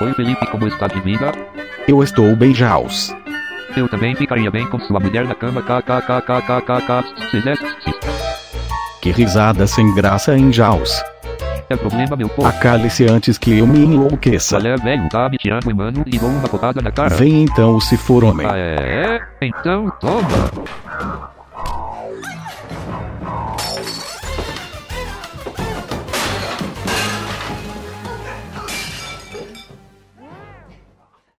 Oi Felipe, como está de vida? Eu estou bem, Jaws. Eu também ficaria bem com sua mulher na cama, kkkkkkkk. Que risada sem graça, hein, Jaws? É problema, meu povo. Acale-se antes que eu me enlouqueça. Olha, velho, tá me tirando, mano, e dou uma porrada na cara. Vem então, se for homem. Ah, é? Então, toma.